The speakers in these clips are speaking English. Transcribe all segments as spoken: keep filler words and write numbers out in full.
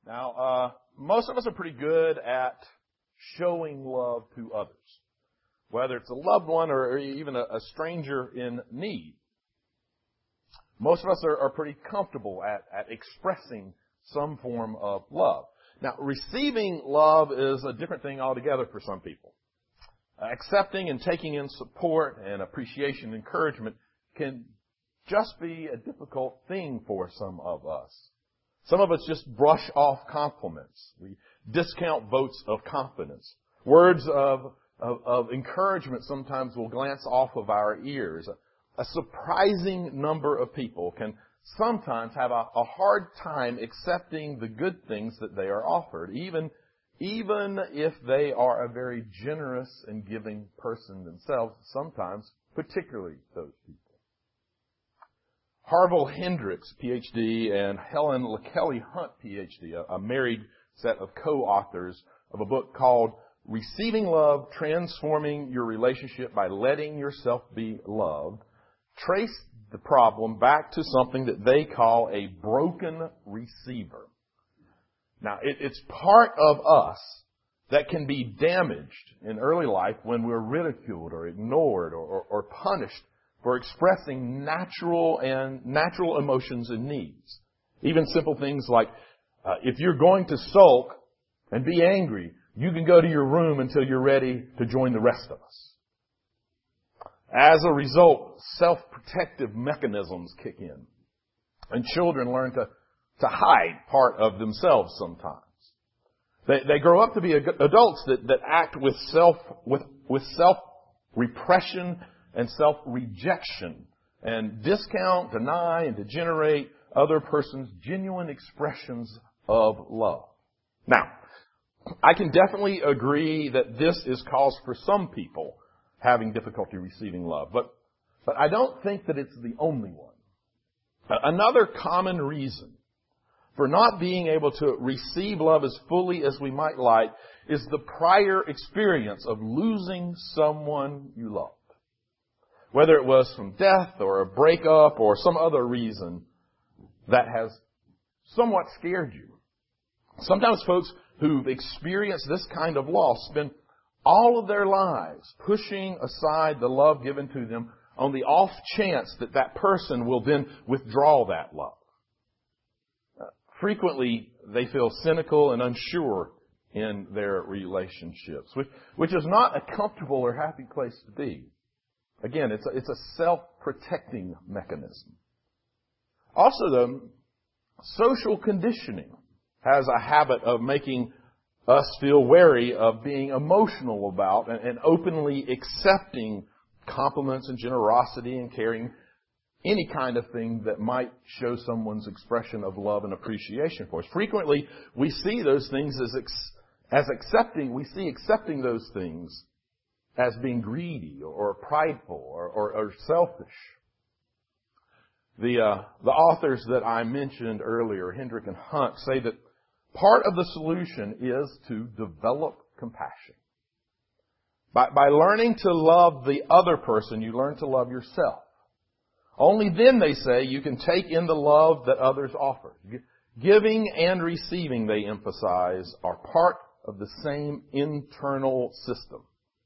Now, uh, most of us are pretty good at showing love to others, whether it's a loved one or even a, a stranger in need. Most of us are, are pretty comfortable at, at expressing some form of love. Now, receiving love is a different thing altogether for some people. Uh, accepting and taking in support and appreciation and encouragement can just be a difficult thing for some of us. Some of us just brush off compliments. We discount votes of confidence. Words of, of, of encouragement sometimes will glance off of our ears. A, a surprising number of people can sometimes have a, a hard time accepting the good things that they are offered, even, even if they are a very generous and giving person themselves, sometimes particularly those people. Harville Hendricks, P H D, and Helen LaKelly Hunt, P H D, a, a married set of co-authors of a book called Receiving Love, Transforming Your Relationship by Letting Yourself Be Loved, trace the problem back to something that they call a broken receiver. Now, it, it's part of us that can be damaged in early life when we're ridiculed or ignored or, or, or punished for expressing natural and natural emotions and needs. Even simple things like, uh, if you're going to sulk and be angry, you can go to your room until you're ready to join the rest of us. As a result, self-protective mechanisms kick in, and children learn to, to hide part of themselves sometimes. They, they grow up to be adults that, that act with self, with, with self-repression and self-rejection, and discount, deny, and degenerate other person's genuine expressions of love. Now, I can definitely agree that this is cause for some people having difficulty receiving love, but, but I don't think that it's the only one. Another common reason for not being able to receive love as fully as we might like is the prior experience of losing someone you love. Whether it was from death or a breakup or some other reason that has somewhat scared you. Sometimes folks who've experienced this kind of loss spend all of their lives pushing aside the love given to them on the off chance that that person will then withdraw that love. Uh, frequently, they feel cynical and unsure in their relationships, which, which is not a comfortable or happy place to be. Again, it's a, it's a self-protecting mechanism. Also, though, social conditioning has a habit of making us feel wary of being emotional about and, and openly accepting compliments and generosity and caring, any kind of thing that might show someone's expression of love and appreciation for us. Frequently, we see those things as ex- as accepting. We see accepting those things as being greedy or prideful or, or, or selfish. The uh, the authors that I mentioned earlier, Hendrick and Hunt, say that part of the solution is to develop compassion. By, by learning to love the other person, you learn to love yourself. Only then, they say, you can take in the love that others offer. Giving and receiving, they emphasize, are part of the same internal system.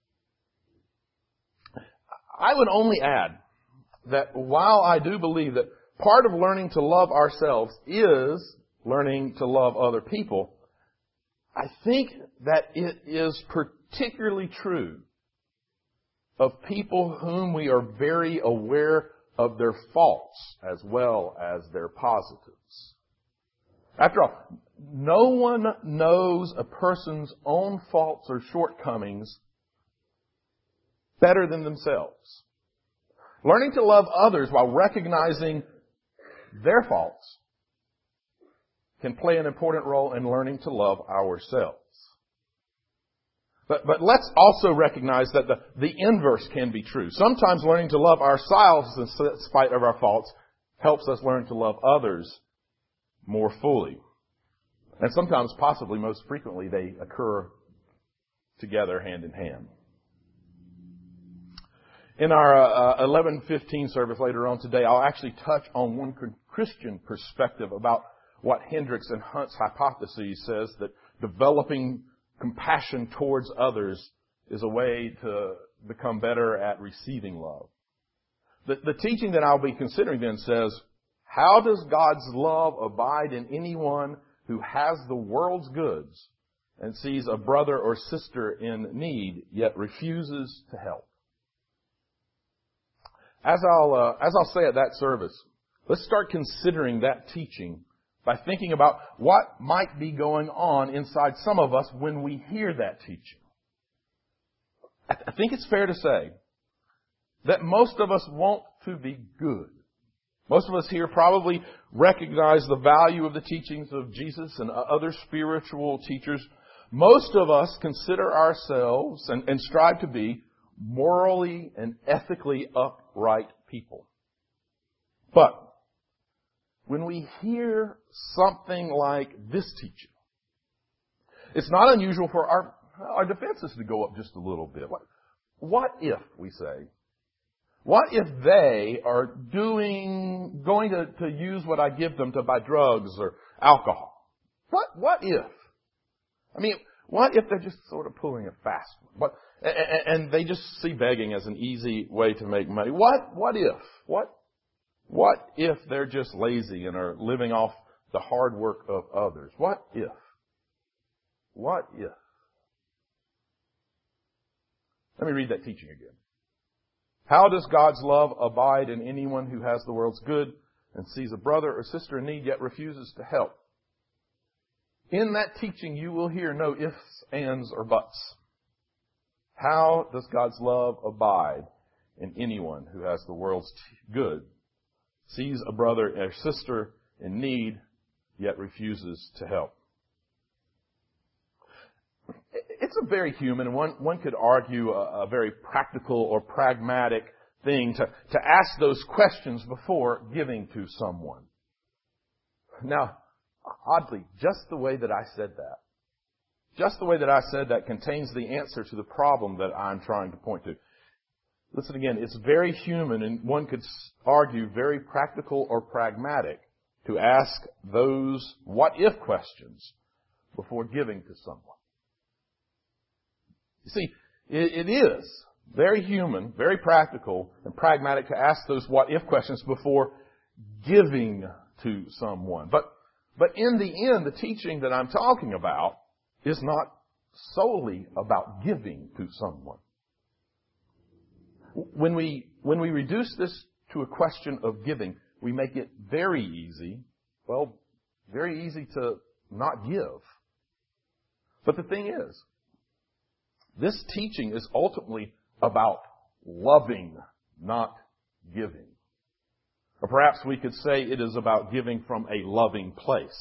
I would only add that while I do believe that part of learning to love ourselves is learning to love other people, I think that it is particularly true of people whom we are very aware of their faults as well as their positives. After all, no one knows a person's own faults or shortcomings better than themselves. Learning to love others while recognizing their faults can play an important role in learning to love ourselves. But, but let's also recognize that the, the inverse can be true. Sometimes learning to love ourselves in spite of our faults helps us learn to love others more fully. And sometimes, possibly most frequently, they occur together hand in hand. In our uh, eleven fifteen service later on today, I'll actually touch on one Christian perspective about what Hendricks and Hunt's hypothesis says, that developing compassion towards others is a way to become better at receiving love. The, the teaching that I'll be considering then says, how does God's love abide in anyone who has the world's goods and sees a brother or sister in need, yet refuses to help? As I'll, uh, as I'll say at that service, let's start considering that teaching by thinking about what might be going on inside some of us when we hear that teaching. I, th- I think it's fair to say that most of us want to be good. Most of us here probably recognize the value of the teachings of Jesus and other spiritual teachers. Most of us consider ourselves and, and strive to be morally and ethically upright people. But when we hear something like this teaching, it's not unusual for our, our defenses to go up just a little bit. What, what if, we say, what if they are doing, going to, to use what I give them to buy drugs or alcohol? What, what if? I mean, what if they're just sort of pulling a fast one? What, and they just see begging as an easy way to make money? What, what if? What, what if they're just lazy and are living off the hard work of others? What if? What if? Let me read that teaching again. How does God's love abide in anyone who has the world's good and sees a brother or sister in need yet refuses to help? In that teaching, you will hear no ifs, ands, or buts. How does God's love abide in anyone who has the world's good, sees a brother or sister in need, yet refuses to help? It's a very human, and one, one could argue a, a very practical or pragmatic thing to, to ask those questions before giving to someone. Now, oddly, just the way that I said that, just the way that I said that contains the answer to the problem that I'm trying to point to. Listen again, it's very human, and one could argue very practical or pragmatic to ask those what-if questions before giving to someone. You see, it, it is very human, very practical, and pragmatic to ask those what-if questions before giving to someone. But, but in the end, the teaching that I'm talking about is not solely about giving to someone. When we, when we reduce this to a question of giving, we make it very easy, well, very easy to not give. But the thing is, this teaching is ultimately about loving, not giving. Or perhaps we could say it is about giving from a loving place.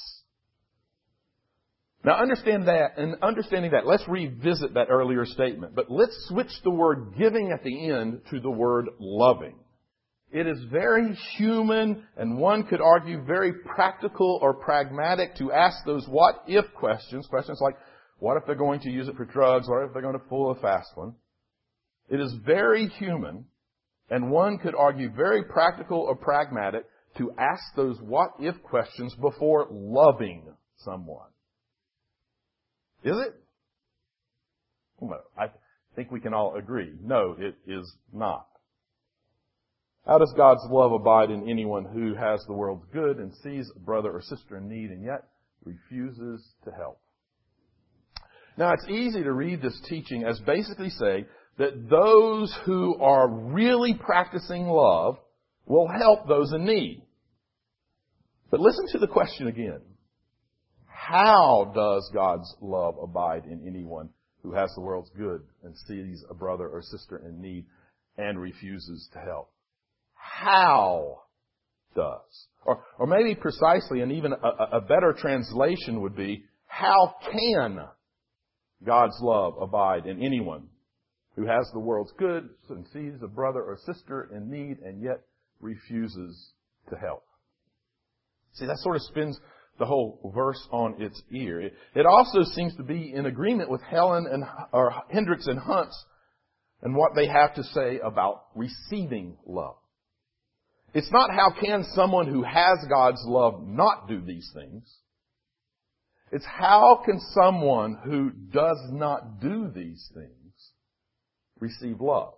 Now understand that, and understanding that, let's revisit that earlier statement. But let's switch the word giving at the end to the word loving. It is very human, and one could argue very practical or pragmatic to ask those what-if questions, questions like, what if they're going to use it for drugs? What if they're going to pull a fast one? It is very human, and one could argue very practical or pragmatic to ask those what-if questions before loving someone. Is it? Well, I think we can all agree. No, it is not. How does God's love abide in anyone who has the world's good and sees a brother or sister in need and yet refuses to help? Now, it's easy to read this teaching as basically saying that those who are really practicing love will help those in need. But listen to the question again. How does God's love abide in anyone who has the world's good and sees a brother or sister in need and refuses to help? How does? Or, or maybe precisely, and even a, a better translation would be, how can God's love abide in anyone who has the world's good and sees a brother or sister in need and yet refuses to help? See, that sort of spins the whole verse on its ear. It, it also seems to be in agreement with Helen and or Hendricks and Hunt's and what they have to say about receiving love. It's not how can someone who has God's love not do these things. It's how can someone who does not do these things receive love.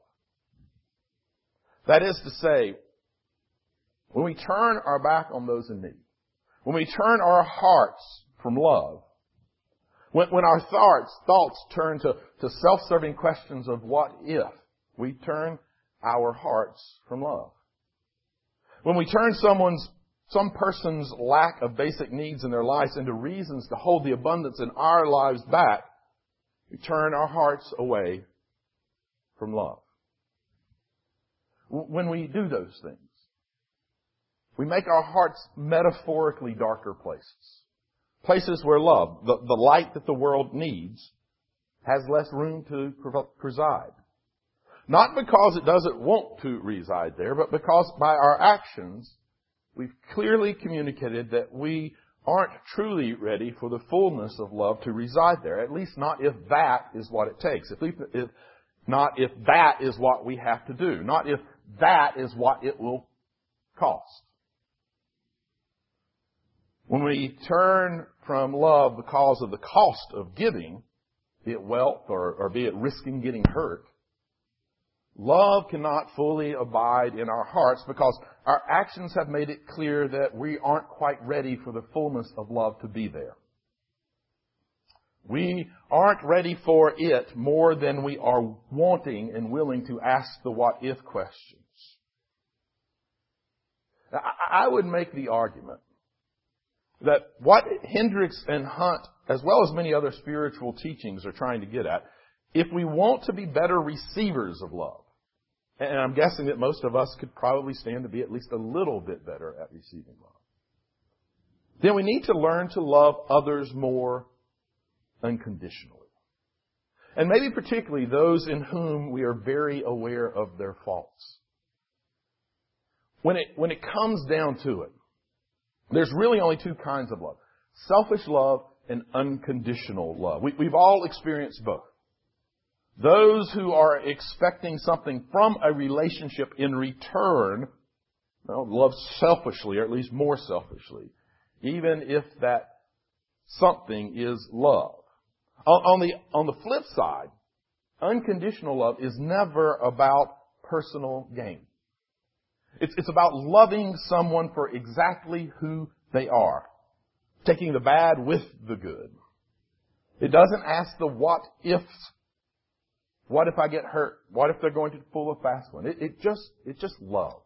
That is to say, when we turn our back on those in need, when we turn our hearts from love, when, when our thoughts, thoughts turn to, to self-serving questions of what if, we turn our hearts from love. When we turn someone's, some person's lack of basic needs in their lives into reasons to hold the abundance in our lives back, we turn our hearts away from love. When we do those things, we make our hearts metaphorically darker places. Places where love, the, the light that the world needs, has less room to preside. Not because it doesn't want to reside there, but because by our actions, we've clearly communicated that we aren't truly ready for the fullness of love to reside there. At least not if that is what it takes. At least if, not if that is what we have to do. Not if that is what it will cost. When we turn from love because of the cost of giving, be it wealth or, or be it risking getting hurt, love cannot fully abide in our hearts because our actions have made it clear that we aren't quite ready for the fullness of love to be there. We aren't ready for it more than we are wanting and willing to ask the what-if questions. Now, I would make the argument that what Hendricks and Hunt, as well as many other spiritual teachings, are trying to get at, if we want to be better receivers of love, and I'm guessing that most of us could probably stand to be at least a little bit better at receiving love, then we need to learn to love others more unconditionally. And maybe particularly those in whom we are very aware of their faults. When it, when it comes down to it, there's really only two kinds of love. Selfish love and unconditional love. We, we've all experienced both. Those who are expecting something from a relationship in return, well, love selfishly, or at least more selfishly, even if that something is love. On, on the, on the flip side, unconditional love is never about personal gain. It's, it's about loving someone for exactly who they are. Taking the bad with the good. It doesn't ask the what ifs. What if I get hurt? What if they're going to pull a fast one? It, it just, it just loves.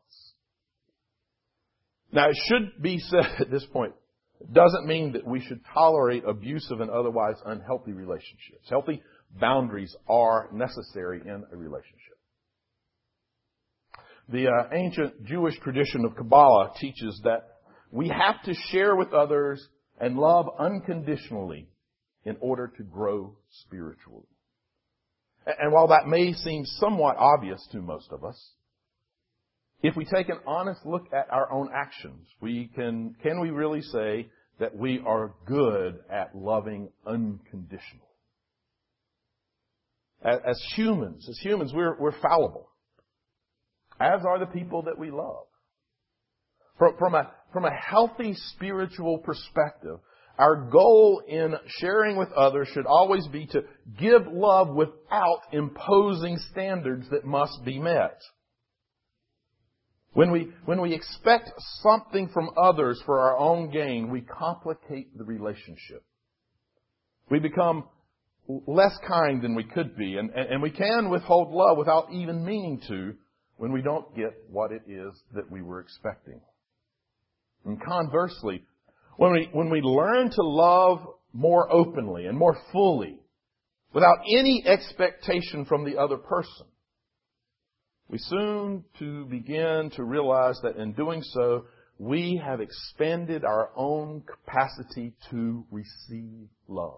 Now it should be said at this point, it doesn't mean that we should tolerate abusive and otherwise unhealthy relationships. Healthy boundaries are necessary in a relationship. The uh, ancient Jewish tradition of Kabbalah teaches that we have to share with others and love unconditionally in order to grow spiritually. And while that may seem somewhat obvious to most of us, if we take an honest look at our own actions, we can, can we really say that we are good at loving unconditionally? As, as humans, as humans, we're, we're fallible. As are the people that we love. From, from a, from a healthy spiritual perspective, our goal in sharing with others should always be to give love without imposing standards that must be met. When we, when we expect something from others for our own gain, we complicate the relationship. We become less kind than we could be, and, and, and we can withhold love without even meaning to when we don't get what it is that we were expecting. And conversely, when we, when we learn to love more openly and more fully, without any expectation from the other person, we soon to begin to realize that in doing so, we have expanded our own capacity to receive love.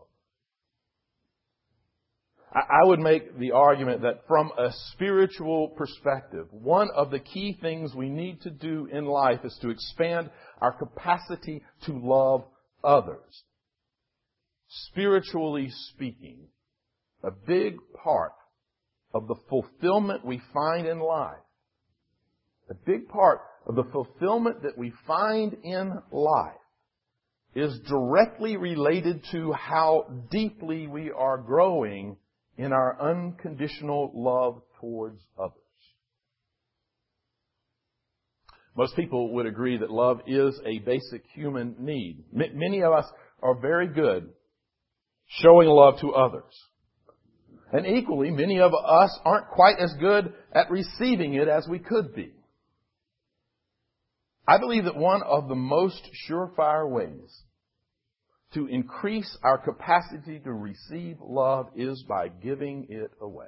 I would make the argument that from a spiritual perspective, one of the key things we need to do in life is to expand our capacity to love others. Spiritually speaking, a big part of the fulfillment we find in life A big part of the fulfillment that we find in life is directly related to how deeply we are growing in our unconditional love towards others. Most people would agree that love is a basic human need. M- many of us are very good showing love to others. And equally, many of us aren't quite as good at receiving it as we could be. I believe that one of the most surefire ways to increase our capacity to receive love is by giving it away.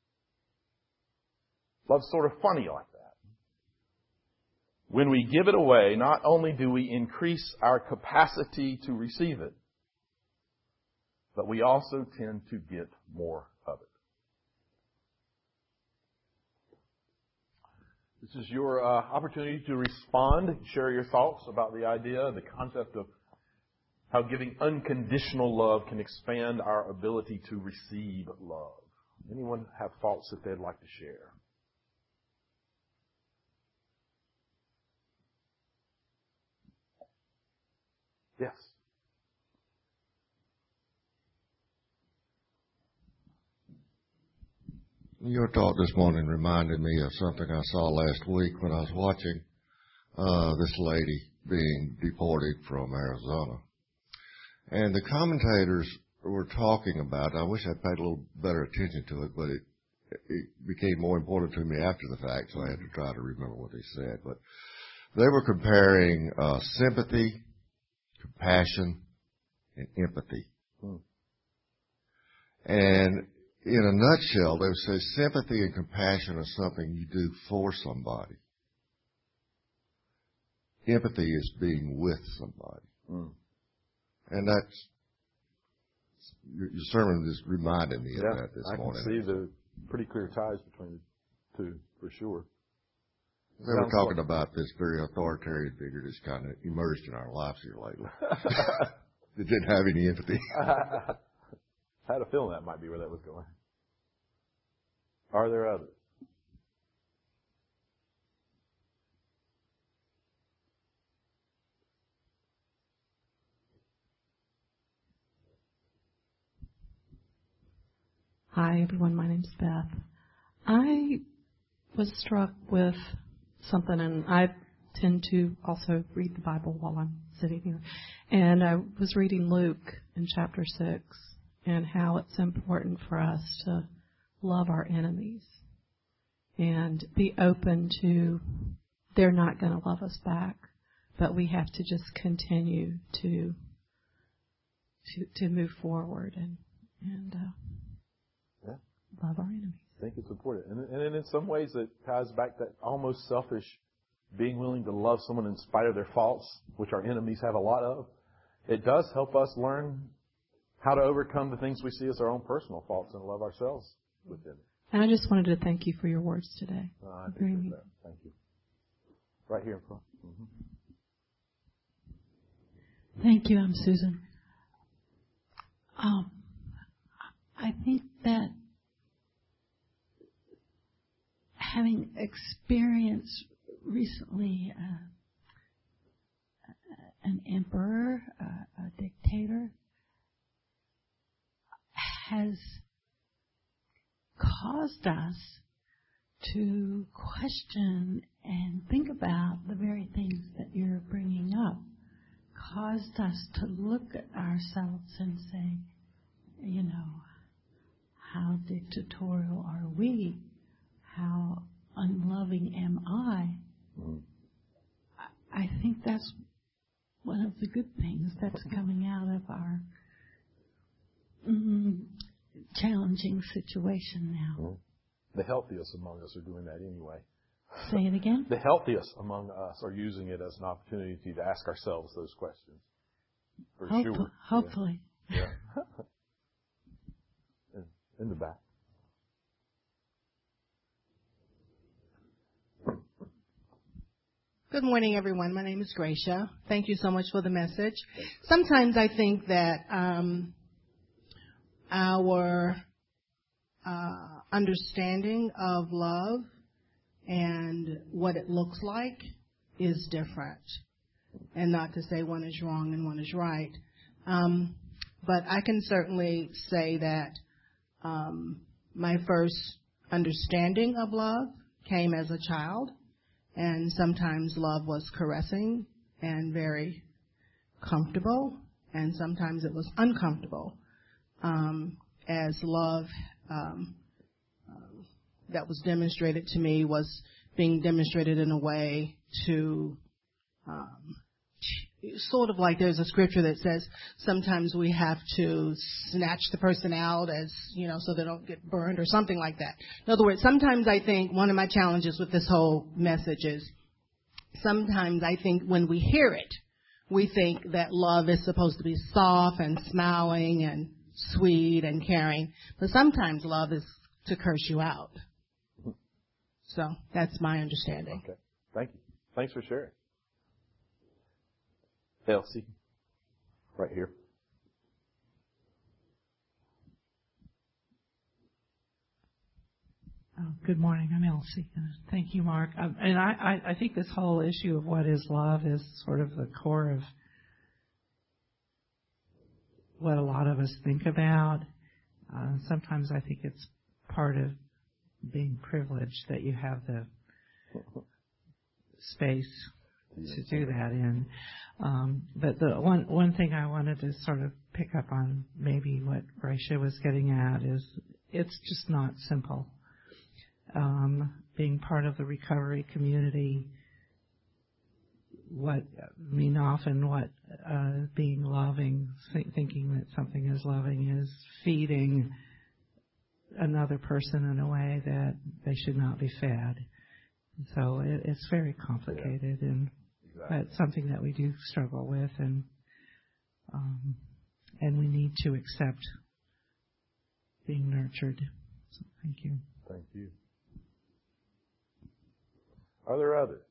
Love's sort of funny like that. When we give it away, not only do we increase our capacity to receive it, but we also tend to get more of it. This is your uh, opportunity to respond, share your thoughts about the idea, the concept of how giving unconditional love can expand our ability to receive love. Anyone have thoughts that they'd like to share? Yes. Your talk this morning reminded me of something I saw last week when I was watching uh, this lady being deported from Arizona. And the commentators were talking about, I wish I'd paid a little better attention to it, but it, it became more important to me after the fact, so I had to try to remember what they said. But they were comparing uh, sympathy, compassion, and empathy. Hmm. And in a nutshell, they would say sympathy and compassion are something you do for somebody. Empathy is being with somebody. Hmm. And that's, your, your sermon just reminded me yeah, of that this I morning. I can see the pretty clear ties between the two, for sure. They were talking like about this very authoritarian figure that's kind of emerged in our lives here lately. That didn't have any empathy. I had a feeling that might be where that was going. Are there others? Hi, everyone. My name's Beth. I was struck with something, and I tend to also read the Bible while I'm sitting here. And I was reading Luke in chapter six and how it's important for us to love our enemies and be open to they're not going to love us back, but we have to just continue to to, to move forward and and uh, yeah. love our enemies. I think it's important. And, and in some ways it ties back that almost selfish being willing to love someone in spite of their faults, which our enemies have a lot of. It does help us learn how to overcome the things we see as our own personal faults and love ourselves with them. And I just wanted to thank you for your words today. Uh, I appreciate that. Thank you. Right here in front. Mm-hmm. Thank you. I'm Susan. Um, I think that having experienced recently uh, an emperor, uh, a dictator, has caused us to question and think about the very things that you're bringing up, caused us to look at ourselves and say, you know, how dictatorial are we? How unloving am I? Mm-hmm. I think that's one of the good things that's coming out of our mm, challenging situation now. Mm-hmm. The healthiest among us are doing that anyway. Say it again? The healthiest among us are using it as an opportunity to ask ourselves those questions. For Hope, sure. Hopefully. Yeah. yeah. in, in the back. Good morning, everyone. My name is Gracia. Thank you so much for the message. Sometimes I think that um, our uh, understanding of love and what it looks like is different. And not to say one is wrong and one is right. Um, but I can certainly say that um, my first understanding of love came as a child, and sometimes love was caressing and very comfortable, and sometimes it was uncomfortable, um, as love um, um, that was demonstrated to me was being demonstrated in a way to um, sort of like there's a scripture that says sometimes we have to snatch the person out as, you know, so they don't get burned or something like that. In other words, sometimes I think one of my challenges with this whole message is sometimes I think when we hear it, we think that love is supposed to be soft and smiling and sweet and caring, but sometimes love is to curse you out. So that's my understanding. Okay. Thank you. Thanks for sharing. Elsie, right here. Oh, good morning. I'm Elsie. Thank you, Mark. Um, and I, I, I think this whole issue of what is love is sort of the core of what a lot of us think about. Uh, sometimes I think it's part of being privileged that you have the space to do that in. Um, but the one one thing I wanted to sort of pick up on, maybe what Gracia was getting at, is it's just not simple. Um, being part of the recovery community, what I mean often what uh, being loving, th- thinking that something is loving, is feeding another person in a way that they should not be fed. So it, it's very complicated, yeah. and exactly. But something that we do struggle with, and um, and we need to accept being nurtured. So thank you. Thank you. Are there others?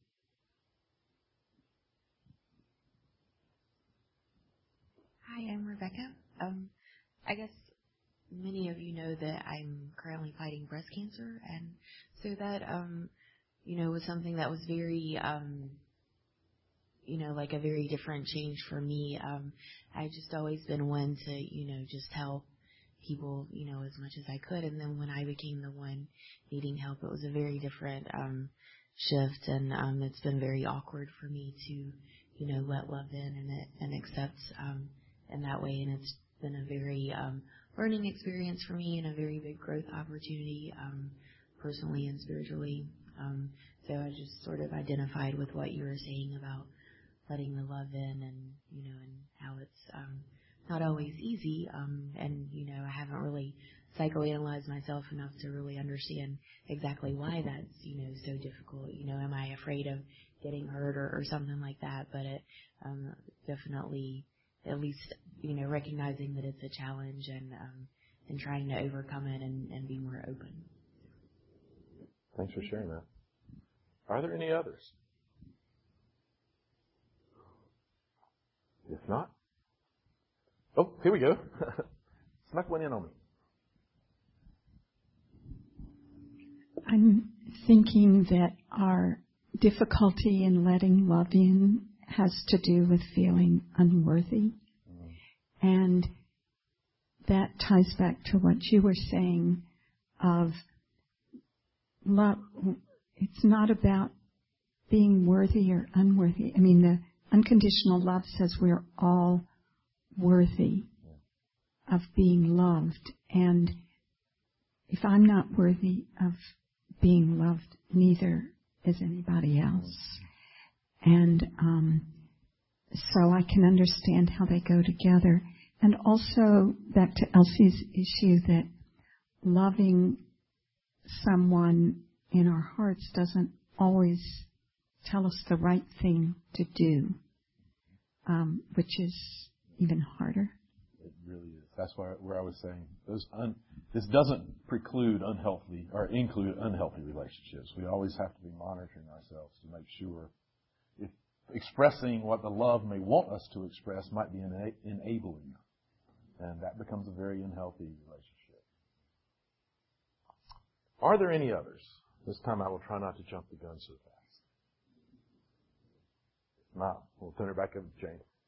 Hi, I'm Rebecca. Um, I guess many of you know that I'm currently fighting breast cancer, and so that, um, you know, was something that was very, um, you know, like a very different change for me. Um, I've just always been one to, you know, just help people, you know, as much as I could, and then when I became the one needing help, it was a very different um, shift, and um, it's been very awkward for me to, you know, let love in and, and accept um, in that way, and it's been a very um, learning experience for me and a very big growth opportunity, um, personally and spiritually. Um, so I just sort of identified with what you were saying about letting the love in, and, you know, and how it's um, not always easy. Um, and, you know, I haven't really psychoanalyzed myself enough to really understand exactly why that's, you know, so difficult. You know, am I afraid of getting hurt or, or something like that? But it um, definitely, at least, you know, recognizing that it's a challenge, and um, and trying to overcome it and, and be more open. Thanks for sharing that. Are there any others? If not, oh, here we go. Snuck one in on me. I'm thinking that our difficulty in letting love in has to do with feeling unworthy. Mm. And that ties back to what you were saying of love. It's not about being worthy or unworthy. I mean, the unconditional love says we're all worthy of being loved. And if I'm not worthy of being loved, neither is anybody else. And um, so I can understand how they go together. And also, back to Elsie's issue, that loving someone in our hearts doesn't always tell us the right thing to do, um, which is even harder. It really is. That's why, where I was saying those un, this doesn't preclude unhealthy or include unhealthy relationships. We always have to be monitoring ourselves to make sure if expressing what the love may want us to express might be ena- enabling, and that becomes a very unhealthy relationship. Are there any others? This time I will try not to jump the gun so fast. If not, we'll turn it back over to Jane.